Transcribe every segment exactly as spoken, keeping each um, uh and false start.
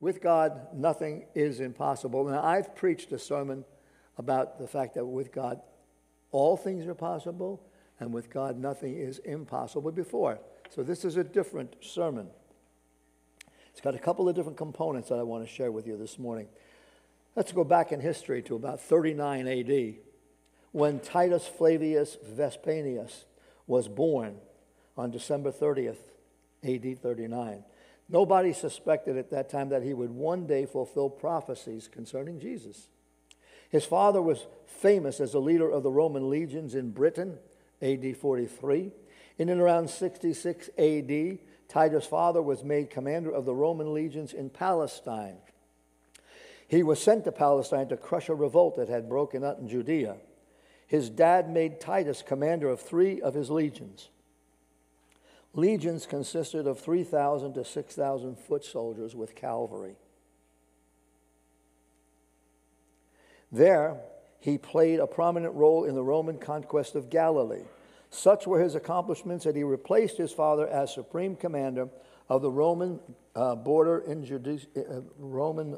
With God, nothing is impossible. Now, I've preached a sermon about the fact that with God, all things are possible, and with God, nothing is impossible before. So this is a different sermon. It's got a couple of different components that I want to share with you this morning. Let's go back in history to about thirty-nine A D, when Titus Flavius Vespasianus was born on December thirtieth, A D thirty-nine. Nobody suspected at that time that he would one day fulfill prophecies concerning Jesus. His father was famous as a leader of the Roman legions in Britain, A D forty-three. In and around sixty-six A D, Titus' father was made commander of the Roman legions in Palestine. He was sent to Palestine to crush a revolt that had broken out in Judea. His dad made Titus commander of three of his legions. Legions consisted of three thousand to six thousand foot soldiers with cavalry. There, he played a prominent role in the Roman conquest of Galilee. Such were his accomplishments that he replaced his father as supreme commander of the Roman uh, border in Judea, uh, Roman,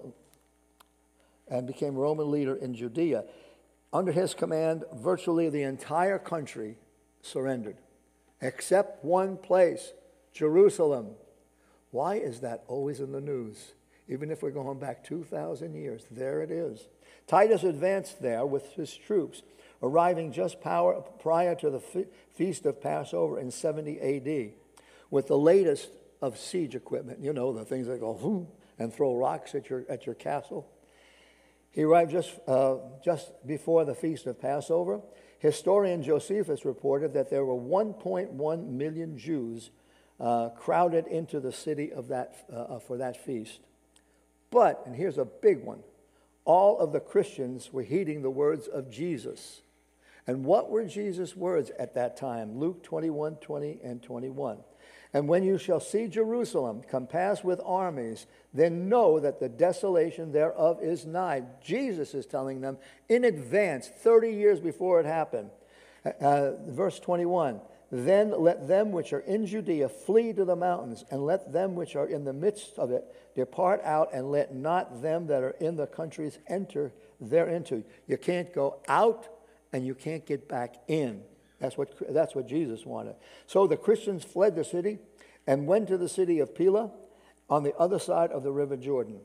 and became Roman leader in Judea. Under his command, virtually the entire country surrendered, except one place, Jerusalem. Why is that always in the news? Even if we're going back two thousand years, there it is. Titus advanced there with his troops, arriving just power, prior to the fe- feast of Passover in seventy A D, with the latest of siege equipment. You know, the things that go whoom and throw rocks at your at your castle. He arrived just uh, just before the feast of Passover. Historian Josephus reported that there were one point one million Jews uh, crowded into the city of that uh, for that feast. But, and here's a big one, all of the Christians were heeding the words of Jesus. And what were Jesus' words at that time? Luke twenty-one, twenty and twenty-one. And when you shall see Jerusalem compassed with armies, then know that the desolation thereof is nigh. Jesus is telling them in advance, thirty years before it happened. Uh, verse twenty-one, then let them which are in Judea flee to the mountains, and let them which are in the midst of it depart out, and let not them that are in the countries enter thereinto. You can't go out, and you can't get back in. That's what, that's what Jesus wanted. So the Christians fled the city and went to the city of Pella on the other side of the river Jordan.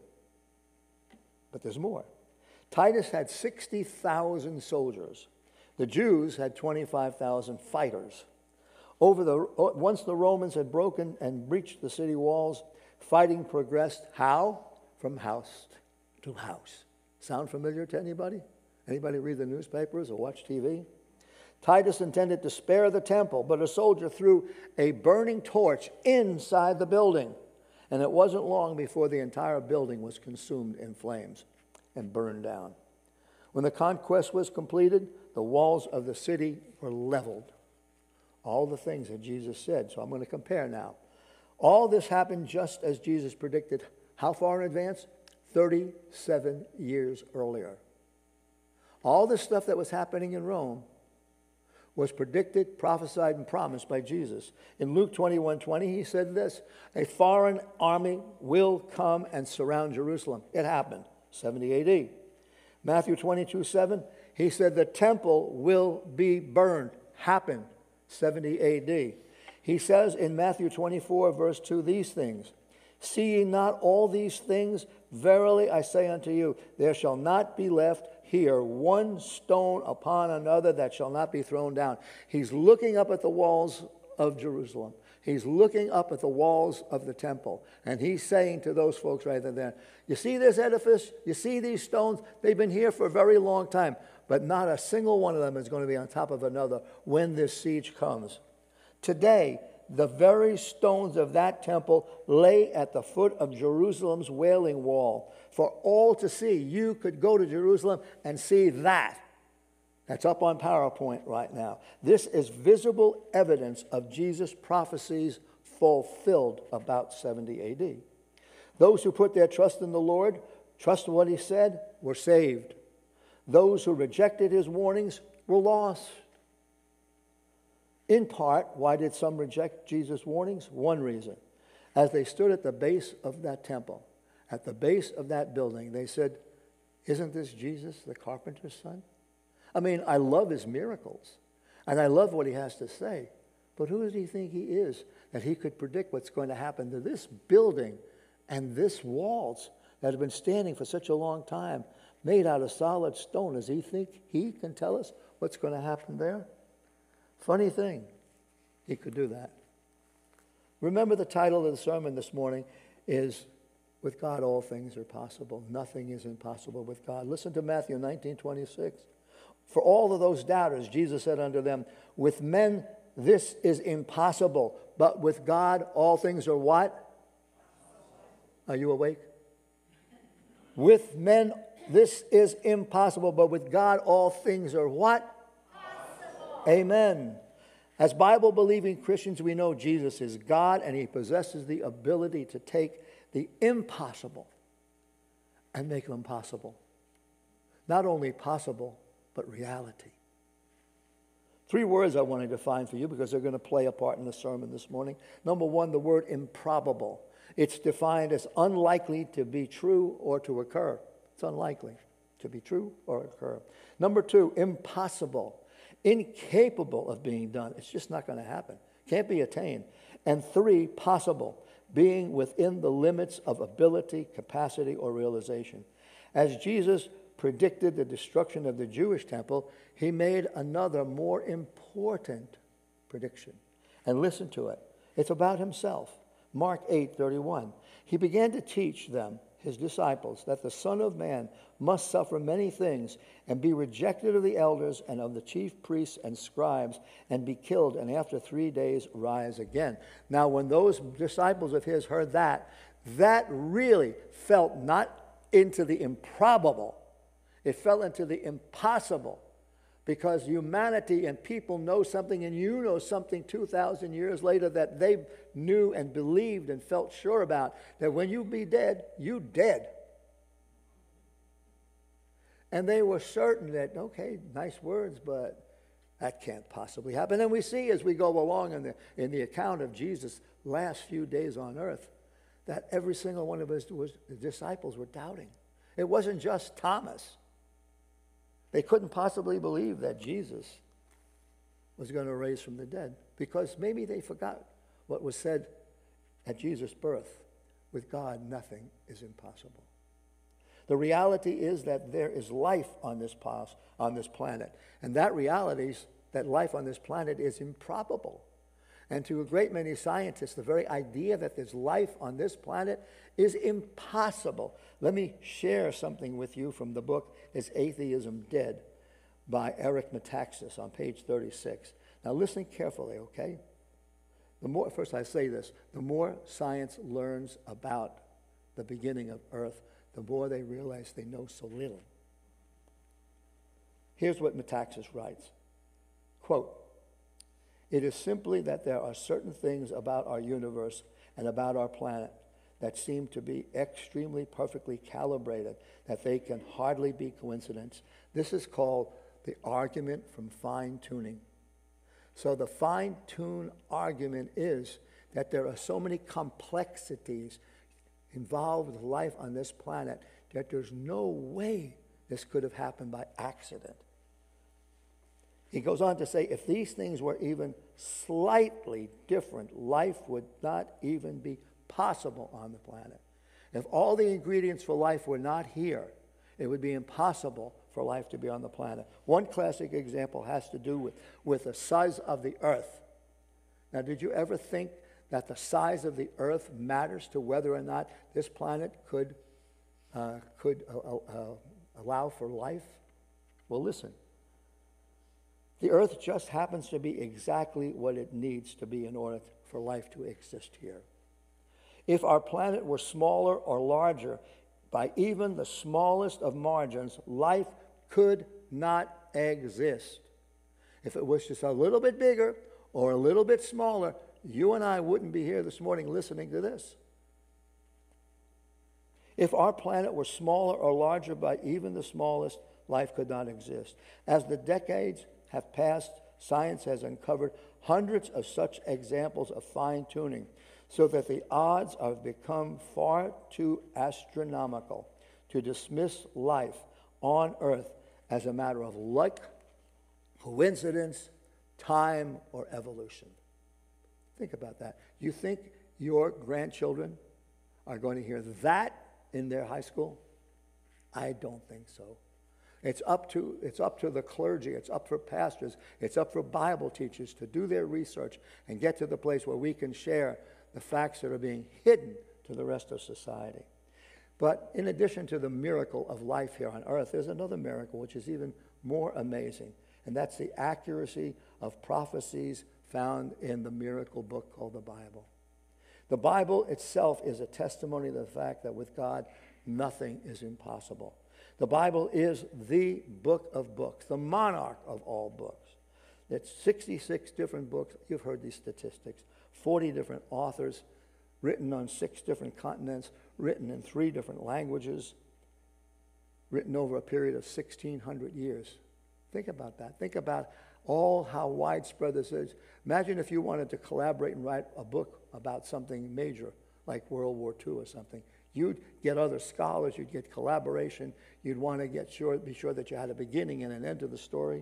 But there's more. Titus had sixty thousand soldiers. The Jews had twenty-five thousand fighters. Over the, once the Romans had broken and breached the city walls, fighting progressed how? From house to house. Sound familiar to anybody? Anybody read the newspapers or watch T V? Titus intended to spare the temple, but a soldier threw a burning torch inside the building. And it wasn't long before the entire building was consumed in flames and burned down. When the conquest was completed, the walls of the city were leveled. All the things that Jesus said. So I'm going to compare now. All this happened just as Jesus predicted. How far in advance? thirty-seven years earlier. All the stuff that was happening in Rome was predicted, prophesied, and promised by Jesus. In Luke twenty-one twenty, he said this, a foreign army will come and surround Jerusalem. It happened, seventy A D. Matthew twenty-two seven, he said the temple will be burned. Happened, seventy A D. He says in Matthew twenty-four, verse two, these things. See ye not all these things? Verily I say unto you, there shall not be left here one stone upon another that shall not be thrown down. He's looking up at the walls of Jerusalem. He's looking up at the walls of the temple. And he's saying to those folks right there, you see this edifice? You see these stones? They've been here for a very long time. But not a single one of them is going to be on top of another when this siege comes. Today, the very stones of that temple lay at the foot of Jerusalem's Wailing Wall for all to see. You could go to Jerusalem and see that. That's up on PowerPoint right now. This is visible evidence of Jesus' prophecies fulfilled about seventy A D. Those who put their trust in the Lord, trust what he said, were saved. Those who rejected his warnings were lost. In part, why did some reject Jesus' warnings? One reason. As they stood at the base of that temple at the base of that building, they said, "Isn't this Jesus, the carpenter's son?" I mean, I love his miracles, and I love what he has to say. But who does he think he is that he could predict what's going to happen to this building and this walls that have been standing for such a long time, made out of solid stone? Does he think he can tell us what's going to happen there? Funny thing, he could do that. Remember, the title of the sermon this morning is, "With God all things are possible." Nothing is impossible with God. Listen to Matthew nineteen twenty-six. "For all of those doubters, Jesus said unto them, with men this is impossible, but with God all things are" what? Are you awake? With men this is impossible, but with God all things are what? Possible. Amen. As Bible-believing Christians, we know Jesus is God, and he possesses the ability to take the impossible and make them possible. Not only possible, but reality. Three words I want to define for you because they're going to play a part in the sermon this morning. Number one, the word improbable. It's defined as unlikely to be true or to occur. It's unlikely to be true or occur. Number two, impossible. Incapable of being done. It's just not going to happen. Can't be attained. And three, possible. Being within the limits of ability, capacity, or realization. As Jesus predicted the destruction of the Jewish temple, he made another more important prediction. And listen to it. It's about himself. Mark eight thirty-one. He began to teach them, his disciples, that the Son of Man must suffer many things and be rejected of the elders and of the chief priests and scribes and be killed, and after three days rise again. Now, when those disciples of his heard that, that really felt not into the improbable. It fell into the impossible, because humanity and people know something, and you know something two thousand years later that they knew and believed and felt sure about, that when you be dead, you dead. And they were certain that, okay, nice words, but that can't possibly happen. And we see as we go along in the, in the account of Jesus' last few days on earth, that every single one of his was, the disciples were doubting. It wasn't just Thomas. They couldn't possibly believe that Jesus was going to raise from the dead, because maybe they forgot what was said at Jesus' birth. With God, nothing is impossible. The reality is that there is life on this pos- on this planet, and that reality is that life on this planet is improbable. And to a great many scientists, the very idea that there's life on this planet is impossible. Let me share something with you from the book, Is Atheism Dead? By Eric Metaxas on page thirty-six. Now listen carefully, okay? The more, first I say this, the more science learns about the beginning of Earth, the more they realize they know so little. Here's what Metaxas writes, quote, "It is simply that there are certain things about our universe and about our planet that seem to be extremely perfectly calibrated, that they can hardly be coincidence. This is called the argument from fine-tuning. So the fine-tune argument is that there are so many complexities involved with life on this planet that there's no way this could have happened by accident." He goes on to say, if these things were even slightly different, life would not even be possible on the planet. If all the ingredients for life were not here, it would be impossible for life to be on the planet. One classic example has to do with, with the size of the earth. Now, did you ever think that the size of the earth matters to whether or not this planet could, uh, could uh, uh, allow for life? Well, listen. The earth just happens to be exactly what it needs to be in order for life to exist here. If our planet were smaller or larger, by even the smallest of margins, life could not exist. If it was just a little bit bigger or a little bit smaller, you and I wouldn't be here this morning listening to this. If our planet were smaller or larger by even the smallest, life could not exist. As the decades have passed, science has uncovered hundreds of such examples of fine-tuning. so that the odds have become far too astronomical to dismiss life on earth as a matter of luck, coincidence, time, or evolution. Think about that. You think your grandchildren are going to hear that in their high school? I don't think so. It's up to, it's up to the clergy, it's up for pastors, it's up for Bible teachers to do their research and get to the place where we can share the facts that are being hidden to the rest of society. But in addition to the miracle of life here on earth, there's another miracle which is even more amazing, and that's the accuracy of prophecies found in the miracle book called the Bible. The Bible itself is a testimony to the fact that with God, nothing is impossible. The Bible is the book of books, the monarch of all books. It's sixty-six different books. You've heard these statistics. forty different authors, written on six different continents, written in three different languages, written over a period of sixteen hundred years. Think about that. Think about all how widespread this is. Imagine if you wanted to collaborate and write a book about something major, like World War Two or something. You'd get other scholars, you'd get collaboration, you'd want to get sure, be sure that you had a beginning and an end to the story.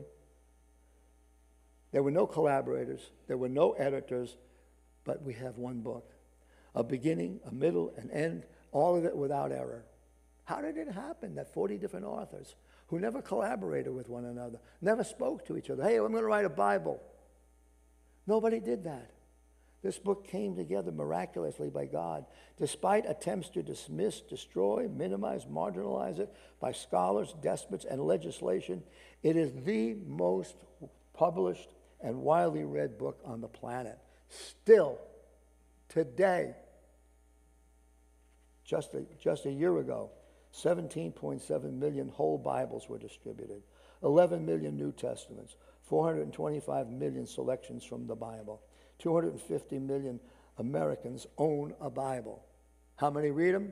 There were no collaborators, there were no editors, but we have one book. A beginning, a middle, an end, all of it without error. How did it happen that forty different authors who never collaborated with one another, never spoke to each other, hey, I'm going to write a Bible. Nobody did that. This book came together miraculously by God, despite attempts to dismiss, destroy, minimize, marginalize it by scholars, despots, and legislation. It is the most published and widely read book on the planet. Still, today, just a, just a year ago, seventeen point seven million whole Bibles were distributed, eleven million New Testaments, four hundred twenty-five million selections from the Bible. two hundred fifty million Americans own a Bible. How many read them?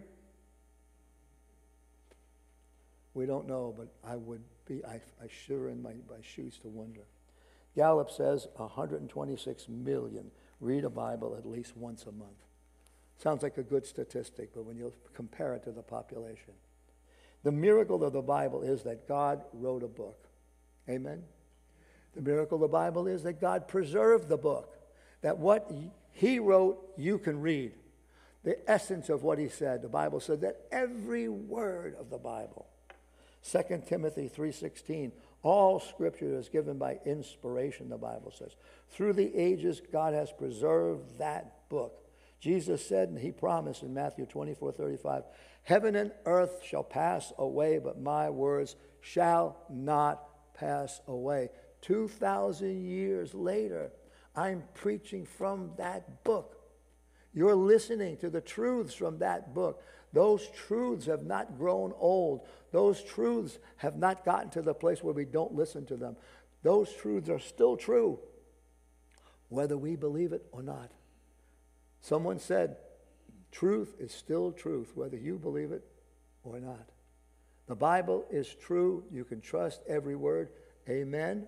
We don't know, but I would be, I, I shiver in my, my shoes to wonder. Gallup says one hundred twenty-six million read a Bible at least once a month. Sounds like a good statistic, but when you compare it to the population. The miracle of the Bible is that God wrote a book. Amen? The miracle of the Bible is that God preserved the book. That what he wrote, you can read. The essence of what he said. The Bible said that every word of the Bible. Second Timothy three sixteen, all scripture is given by inspiration, the Bible says. Through the ages, God has preserved that book. Jesus said, and he promised in Matthew twenty-four thirty-five, heaven and earth shall pass away, but my words shall not pass away. Two thousand years later, I'm preaching from that book. You're listening to the truths from that book. Those truths have not grown old. Those truths have not gotten to the place where we don't listen to them. Those truths are still true, whether we believe it or not. Someone said, truth is still truth, whether you believe it or not. The Bible is true. You can trust every word. Amen.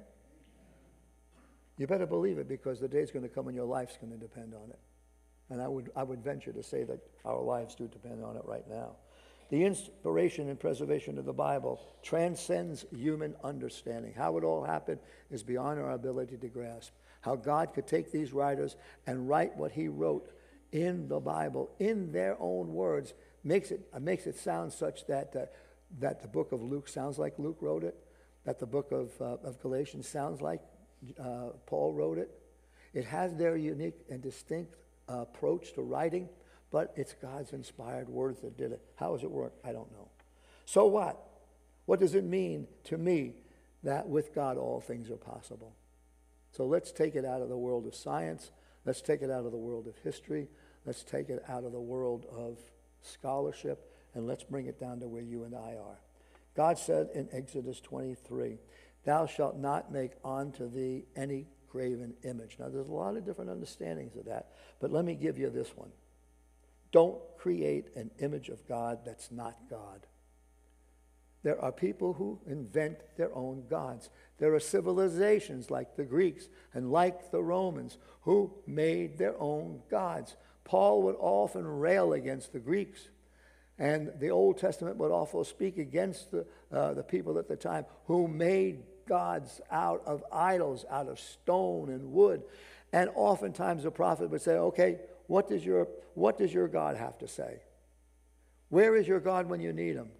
You better believe it, because the day's going to come when your life's going to depend on it. And I would, I would venture to say that our lives do depend on it right now. The inspiration and preservation of the Bible transcends human understanding. How it all happened is beyond our ability to grasp. How God could take these writers and write what he wrote in the Bible in their own words makes it, makes it sound such that, uh, that the book of Luke sounds like Luke wrote it, that the book of, uh, of Galatians sounds like Uh, Paul wrote it. It has their unique and distinct uh, approach to writing, but it's God's inspired words that did it. How does it work? I don't know. So what? What does it mean to me that with God all things are possible? So let's take it out of the world of science. Let's take it out of the world of history. Let's take it out of the world of scholarship, and let's bring it down to where you and I are. God said in Exodus twenty-three, thou shalt not make unto thee any graven image. Now, there's a lot of different understandings of that, but let me give you this one. Don't create an image of God that's not God. There are people who invent their own gods. There are civilizations like the Greeks and like the Romans who made their own gods. Paul would often rail against the Greeks. And the Old Testament would also speak against the, uh, the people at the time who made gods out of idols, out of stone and wood. And oftentimes the prophet would say, okay, what does your, what does your God have to say? Where is your God when you need him?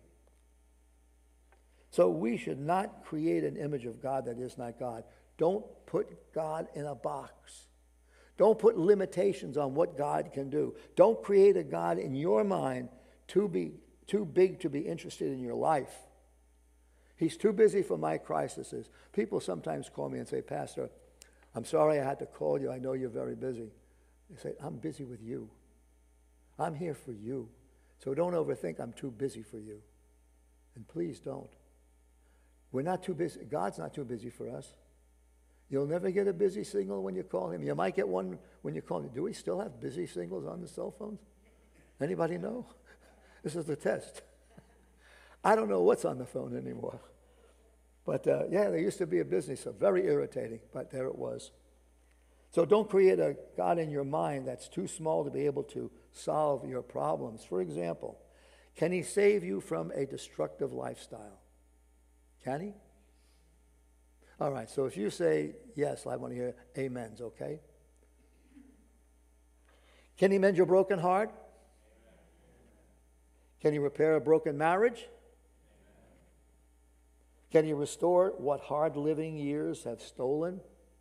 So we should not create an image of God that is not God. Don't put God in a box. Don't put limitations on what God can do. Don't create a God in your mind too big, too big to be interested in your life. He's too busy for my crises. People sometimes call me and say, Pastor, I'm sorry I had to call you. I know you're very busy. They say, I'm busy with you. I'm here for you. So don't overthink I'm too busy for you. And please don't. We're not too busy. God's not too busy for us. You'll never get a busy signal when you call him. You might get one when you call him. Do we still have busy signals on the cell phones? Anybody know? This is the test. I don't know what's on the phone anymore. But uh, yeah, there used to be a busy, so very irritating, but there it was. So don't create a God in your mind that's too small to be able to solve your problems. For example, can he save you from a destructive lifestyle? Can he? All right, so if you say yes, I want to hear amens, okay? Can he mend your broken heart? Can he repair a broken marriage? Can he restore what hard living years have stolen?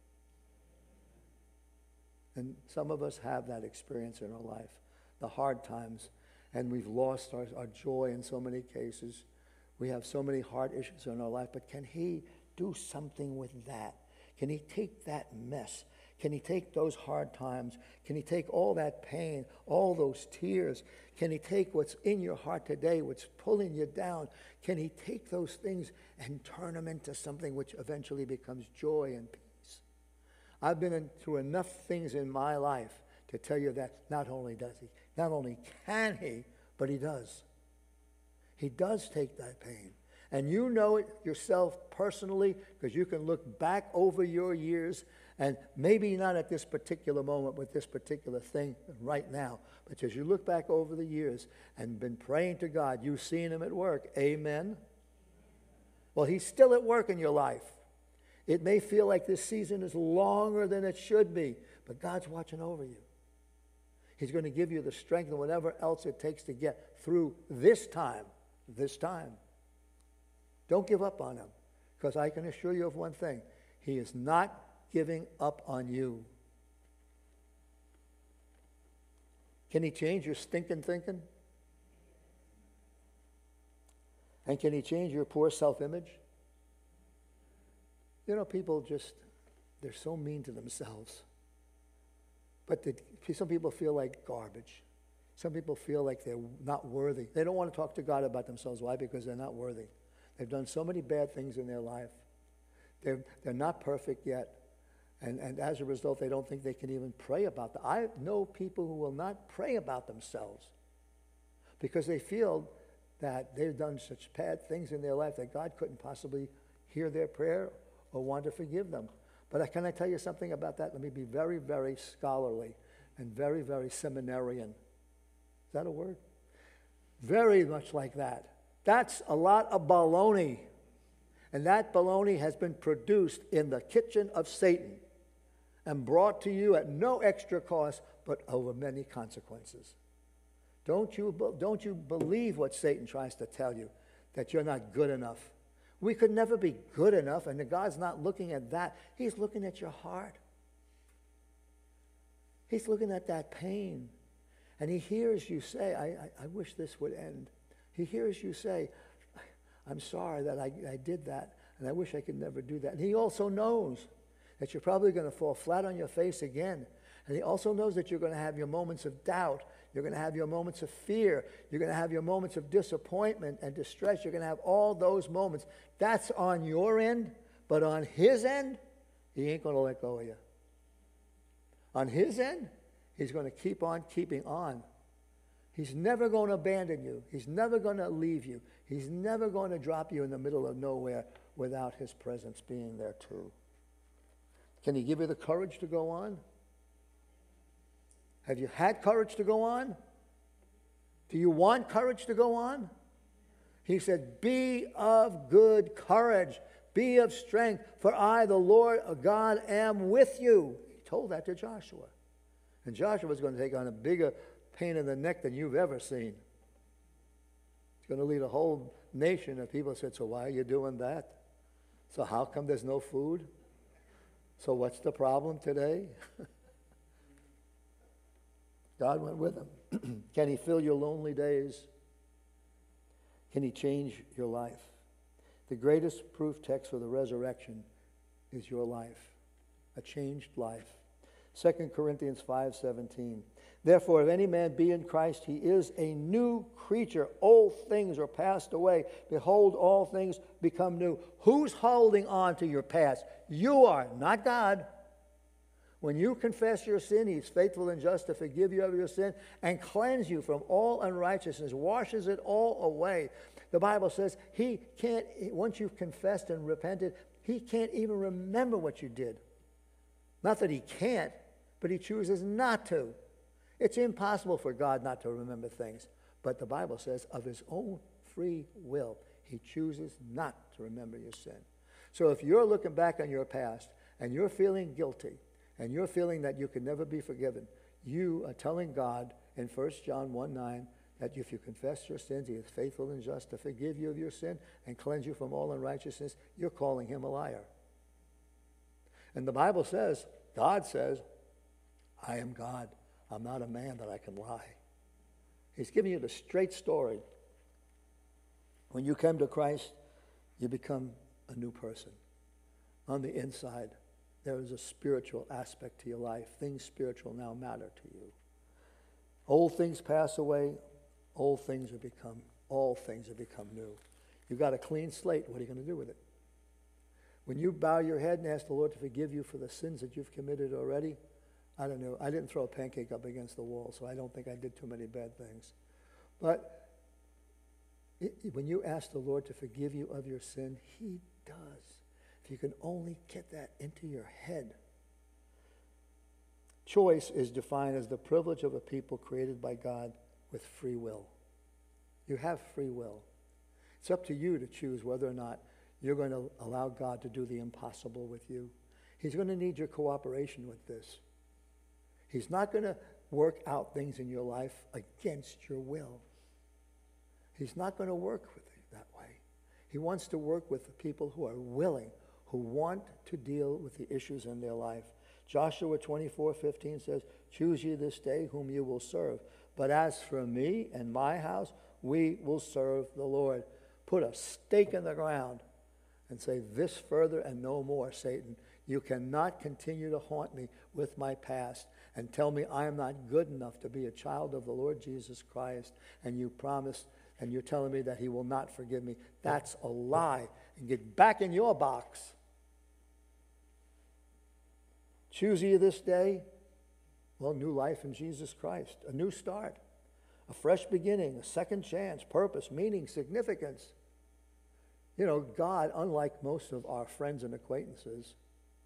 And some of us have that experience in our life, the hard times, and we've lost our, our joy in so many cases. We have so many hard issues in our life, but can he do something with that? Can he take that mess? Can he take those hard times? Can he take all that pain, all those tears? Can he take what's in your heart today, what's pulling you down? Can he take those things and turn them into something which eventually becomes joy and peace? I've been in, through enough things in my life to tell you that not only does he, not only can he, but he does. He does take that pain. And you know it yourself personally because you can look back over your years and maybe not at this particular moment with this particular thing right now, but as you look back over the years and been praying to God, you've seen him at work. Amen? Well, he's still at work in your life. It may feel like this season is longer than it should be, but God's watching over you. He's going to give you the strength and whatever else it takes to get through this time, this time. Don't give up on him, because I can assure you of one thing. He is not giving up on you. Can he change your stinking thinking? And can he change your poor self-image? You know, people just, they're so mean to themselves. But the, some people feel like garbage. Some people feel like they're not worthy. They don't want to talk to God about themselves. Why? Because they're not worthy. They've done so many bad things in their life. They're, they're not perfect yet. And, and as a result, they don't think they can even pray about them. I know people who will not pray about themselves because they feel that they've done such bad things in their life that God couldn't possibly hear their prayer or want to forgive them. But I, can I tell you something about that? Let me be very, very scholarly and very, very seminarian. Is that a word? Very much like that. That's a lot of baloney. And that baloney has been produced in the kitchen of Satan and brought to you at no extra cost, but over many consequences. Don't you, don't you believe what Satan tries to tell you, that you're not good enough. We could never be good enough, and God's not looking at that. He's looking at your heart. He's looking at that pain. And he hears you say, I, I, I wish this would end. He hears you say, I'm sorry that I, I did that, and I wish I could never do that. And he also knows that you're probably going to fall flat on your face again. And he also knows that you're going to have your moments of doubt. You're going to have your moments of fear. You're going to have your moments of disappointment and distress. You're going to have all those moments. That's on your end, but on his end, he ain't going to let go of you. On his end, he's going to keep on keeping on. He's never going to abandon you. He's never going to leave you. He's never going to drop you in the middle of nowhere without his presence being there too. Can he give you the courage to go on? Have you had courage to go on? Do you want courage to go on? He said, be of good courage. Be of strength, for I, the Lord God, am with you. He told that to Joshua. And Joshua was going to take on a bigger pain in the neck than you've ever seen. He's going to lead a whole nation of people said, so why are you doing that? So how come there's no food? So what's the problem today? God went with him. Can he fill your lonely days? Can he change your life? The greatest proof text for the resurrection is your life, a changed life. Second Corinthians five seventeen. Therefore, if any man be in Christ, he is a new creature. Old things are passed away. Behold, all things become new. Who's holding on to your past? You are, not God. When you confess your sin, he's faithful and just to forgive you of your sin and cleanse you from all unrighteousness, washes it all away. The Bible says he can't, once you've confessed and repented, he can't even remember what you did. Not that he can't, but he chooses not to. It's impossible for God not to remember things. But the Bible says of his own free will, he chooses not to remember your sin. So if you're looking back on your past and you're feeling guilty and you're feeling that you can never be forgiven, you are telling God in First John one nine that if you confess your sins, he is faithful and just to forgive you of your sin and cleanse you from all unrighteousness. You're calling him a liar. And the Bible says, God says, I am God. I'm not a man that I can lie. He's giving you the straight story. When you come to Christ, you become a new person. On the inside, there is a spiritual aspect to your life. Things spiritual now matter to you. Old things pass away. Old things have become, all things have become new. You've got a clean slate. What are you going to do with it? When you bow your head and ask the Lord to forgive you for the sins that you've committed already, I don't know. I didn't throw a pancake up against the wall, so I don't think I did too many bad things. But it, when you ask the Lord to forgive you of your sin, he does. If you can only get that into your head. Choice is defined as the privilege of a people created by God with free will. You have free will. It's up to you to choose whether or not you're going to allow God to do the impossible with you. He's going to need your cooperation with this. He's not going to work out things in your life against your will. He's not going to work with you that way. He wants to work with the people who are willing, who want to deal with the issues in their life. Joshua twenty-four fifteen says, choose ye this day whom you will serve. But as for me and my house, we will serve the Lord. Put a stake in the ground and say, this further and no more, Satan. You cannot continue to haunt me with my past and tell me I am not good enough to be a child of the Lord Jesus Christ. And you promise, and you're telling me that he will not forgive me. That's a lie. And get back in your box. Choose ye this day, well, new life in Jesus Christ, a new start, a fresh beginning, a second chance, purpose, meaning, significance. You know, God, unlike most of our friends and acquaintances,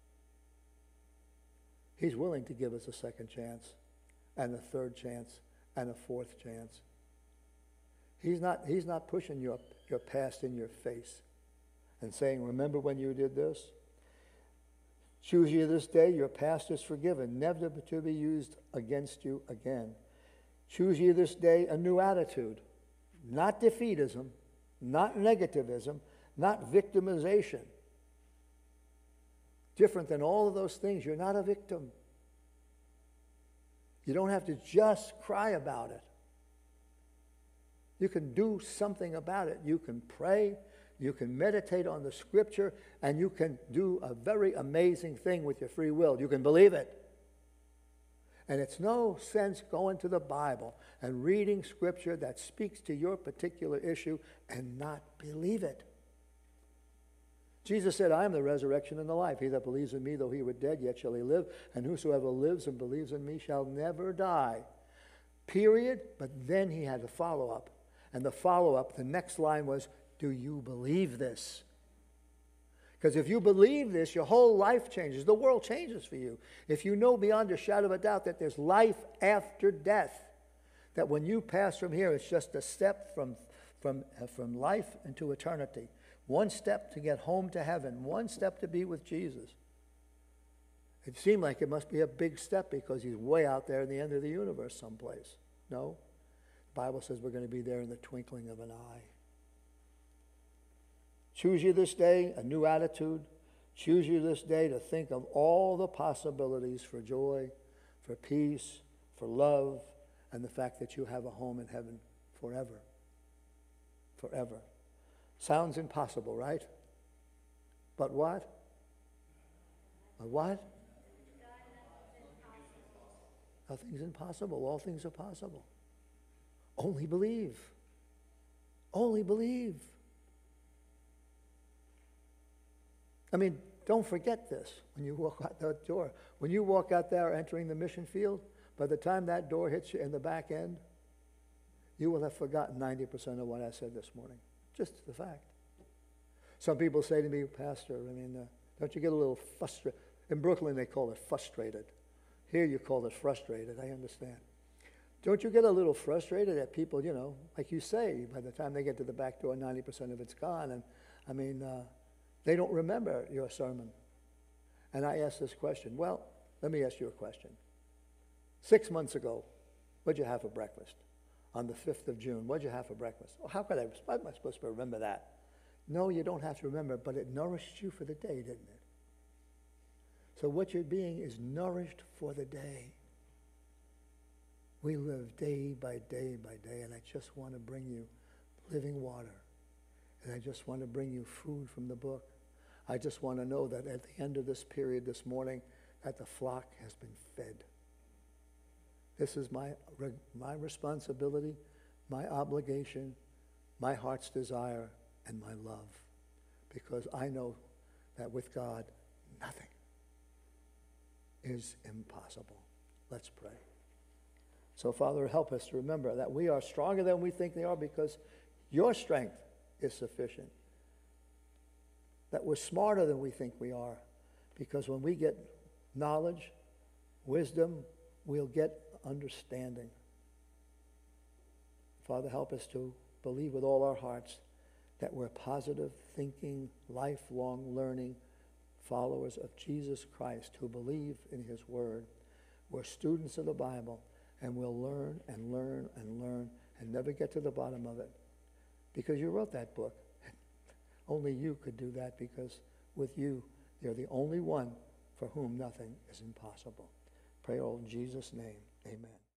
he's willing to give us a second chance and a third chance and a fourth chance. He's not, he's not pushing your, your past in your face and saying, remember when you did this? Choose ye this day, your past is forgiven, never to be used against you again. Choose ye this day a new attitude, not defeatism, not negativism, not victimization. Different than all of those things, you're not a victim. You don't have to just cry about it. You can do something about it. You can pray. You can meditate on the scripture, and you can do a very amazing thing with your free will. You can believe it. And it's no sense going to the Bible and reading scripture that speaks to your particular issue and not believe it. Jesus said, I am the resurrection and the life. He that believes in me, though he were dead, yet shall he live. And whosoever lives and believes in me shall never die. Period. But then he had a follow-up. And the follow-up, the next line was, do you believe this? Because if you believe this, your whole life changes. The world changes for you. If you know beyond a shadow of a doubt that there's life after death, that when you pass from here, it's just a step from, from, uh, from life into eternity. One step to get home to heaven. One step to be with Jesus. It seemed like it must be a big step because he's way out there in the end of the universe someplace. No. The Bible says we're going to be there in the twinkling of an eye. Choose you this day a new attitude. Choose you this day to think of all the possibilities for joy, for peace, for love, and the fact that you have a home in heaven forever. Forever. Sounds impossible, right? But what? But what? Nothing's impossible. All things are possible. Only believe. Only believe. I mean, don't forget this when you walk out that door. When you walk out there entering the mission field, by the time that door hits you in the back end, you will have forgotten ninety percent of what I said this morning. Just the fact. Some people say to me, Pastor, I mean, uh, don't you get a little frustrated? In Brooklyn, they call it frustrated. Here you call it frustrated. I understand. Don't you get a little frustrated that people, you know, like you say, by the time they get to the back door, ninety percent of it's gone. And I mean, uh, they don't remember your sermon. And I ask this question. Well, let me ask you a question. Six months ago, what'd you have for breakfast? On the fifth of June, what'd you have for breakfast? Oh, how could I, how am I supposed to remember that? No, you don't have to remember, but it nourished you for the day, didn't it? So what you're being is nourished for the day. We live day by day by day, and I just want to bring you living water. And I just want to bring you food from the book. I just want to know that at the end of this period this morning, that the flock has been fed. This is my, my responsibility, my obligation, my heart's desire, and my love. Because I know that with God, nothing is impossible. Let's pray. So, Father, help us to remember that we are stronger than we think they are because your strength is sufficient. That we're smarter than we think we are because when we get knowledge, wisdom, we'll get understanding. Father, help us to believe with all our hearts that we're positive thinking, lifelong learning followers of Jesus Christ who believe in his word. We're students of the Bible, and we'll learn and learn and learn and never get to the bottom of it. Because you wrote that book. Only you could do that because with you, you're the only one for whom nothing is impossible. Pray all in Jesus' name. Amen.